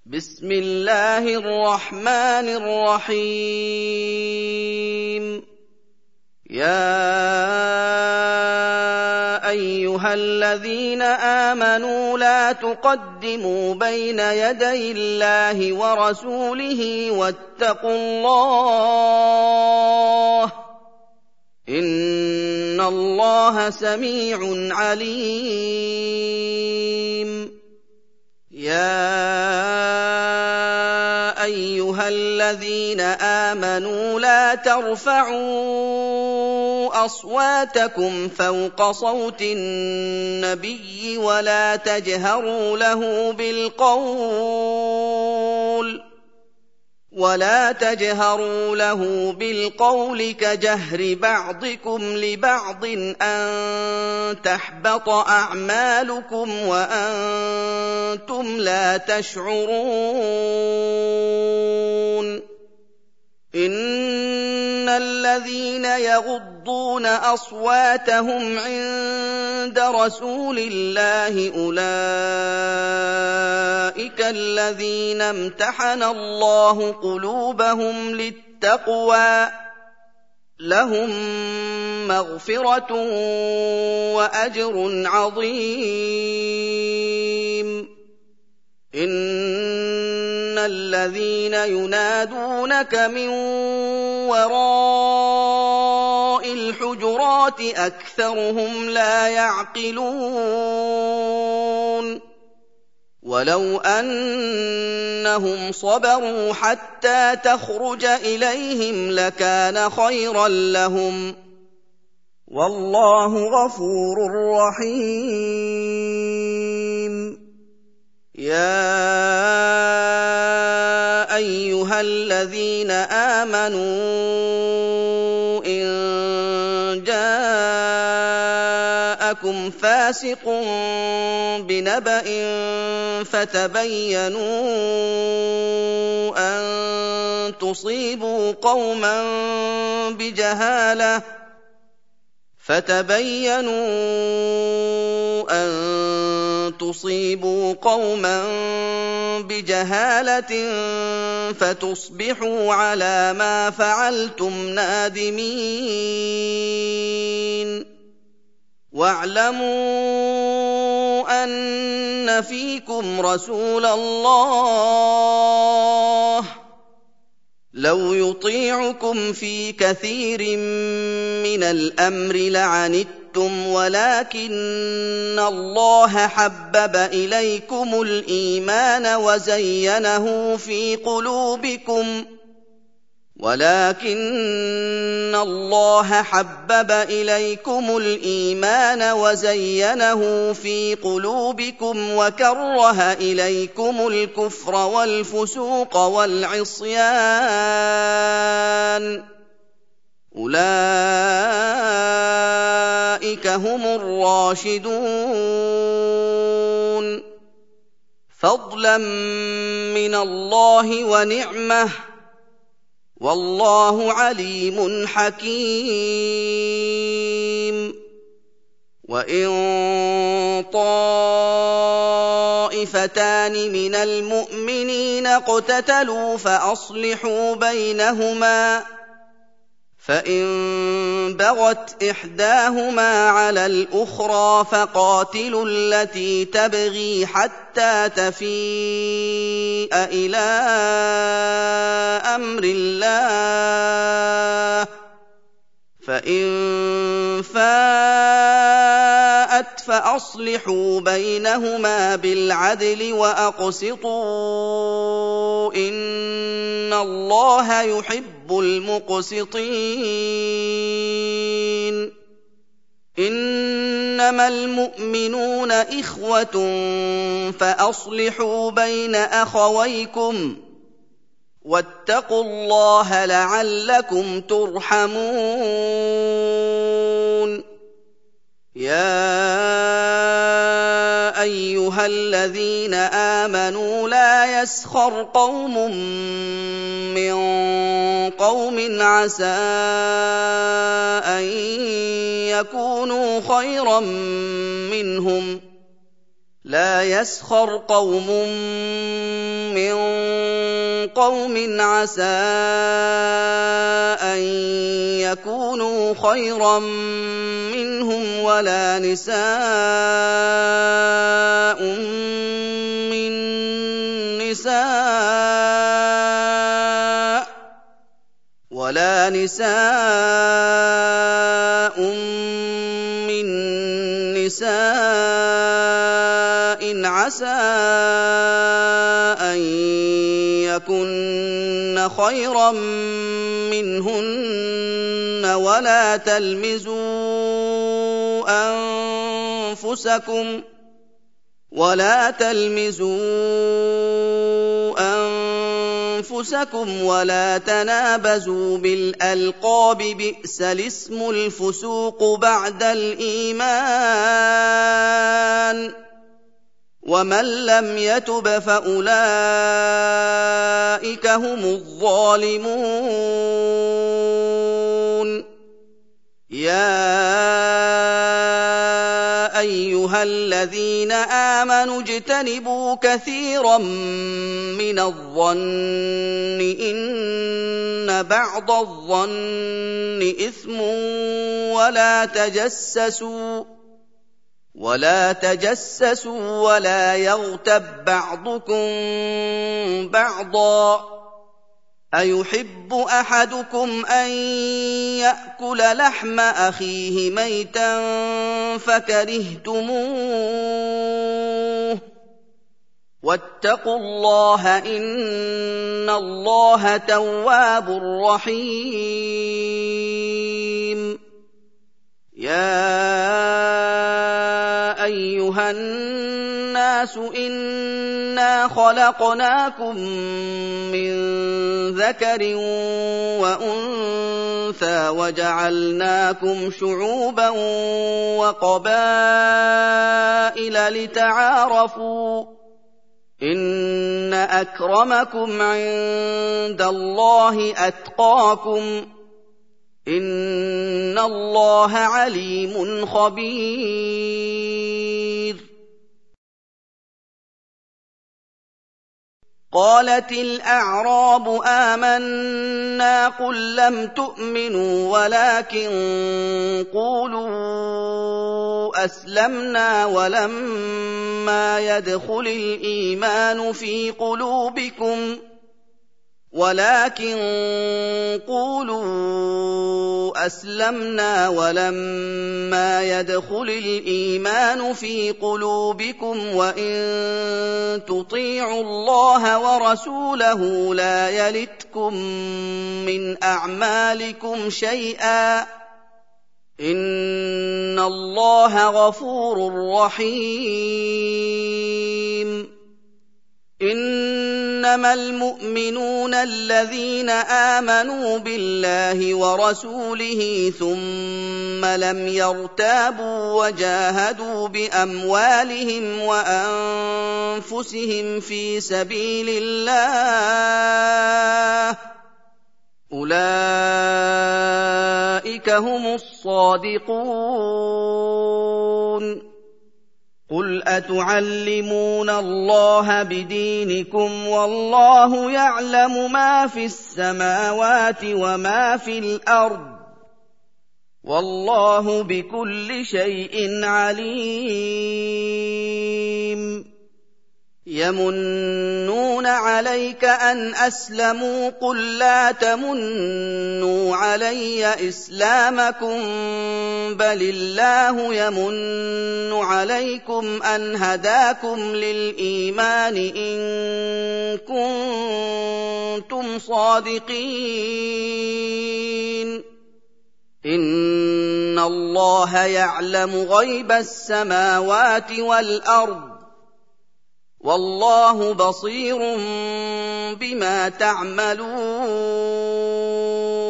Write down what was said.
بسم الله الرحمن الرحيم. يا أيها الذين آمنوا لا تقدموا بين يدي الله ورسوله واتقوا الله إن الله سميع عليم. يا أيها الذين آمنوا لا ترفعوا أصواتكم فوق صوت النبي ولا تجهروا له بالقول كجهر بعضكم لبعض أن تحبط أعمالكم وأنتم لا تشعرون. إن الذين يغضون أصواتهم عند رسول الله أولئك الذين امتحن الله قلوبهم للتقوى لهم مغفرة وأجر عظيم. إن الذين ينادونك من وراء الحجرات أكثرهم لا يعقلون. ولو أنهم صبروا حتى تخرج إليهم لكان خيرا لهم والله غفور رحيم. يا أيها الذين آمنوا إن جاءكم فاسق بنبأ فتبينوا أن تصيبوا قوما بجهالة فتصبحوا على ما فعلتم نادمين. واعلموا أن فيكم رسول الله لو يطيعكم في كثير من الأمر لعنتم ولكن الله حبب إليكم الإيمان وزينه في قلوبكم وكره إليكم الكفر والفسوق والعصيان أولئك هم الراشدون فضلا من الله ونعمة والله عليم حكيم. وإن طائفتان من المؤمنين اقتتلوا فأصلحوا بينهما فإن بغت إحداهما على الأخرى فقاتلوا التي تبغي حتى تفيء إلى أمر الله فإن فاءت فأصلحوا بينهما بالعدل وأقسطوا إن الله يحب المقسطين. إنما المؤمنون إخوة فأصلحوا بين أخويكم واتقوا الله لعلكم ترحمون. يا أيها الذين آمنوا لا يسخر قوم من قوم عسى أن يكونوا خيرا منهم لا يسخر قوم من قوم عسى أن يكونوا خيرا منهم ولا نساء من نساء عسى أن يكن خيرا منهن ولا تلمزوا أنفسكم ولا تنابزوا بالألقاب بئس الاسم الفسوق بعد الإيمان ومن لم يتب فأولئك هم الظالمون يا أيها الذين آمنوا اجتنبوا كثيرا من الظن إن بعض الظن إثم ولا تجسسوا ولا يغتب بعضكم بعضا أيحب أحدكم أن يأكل لحم أخيه ميتا فكرهتموه واتقوا الله إن الله تواب رحيم يا أيها الناس إنا خلقناكم من ذكر وأنثى وجعلناكم شعوبا وقبائل لتعارفوا إن أكرمكم عند الله أتقاكم إن الله عليم خبير قالت الأعراب آمنا قل لم تؤمنوا ولكن قولوا أسلمنا ولما يدخل الإيمان في قلوبكم وإن تطيعوا الله ورسوله لا يلتكم من أعمالكم شيئا إن الله غفور رحيم إنما المؤمنون الذين آمنوا بالله ورسوله ثم لم يرتابوا وجاهدوا بأموالهم وأنفسهم في سبيل الله أولئك هم الصادقون قل أتعلمون الله بدينكم والله يعلم ما في السماوات وما في الأرض والله بكل شيء عليم يمنون عليك أن أسلموا قل لا تمنوا علي إسلامكم بل الله يمن عليكم أن هداكم للإيمان إن كنتم صادقين إن الله يعلم غيب السماوات والأرض والله بصير بما تعملون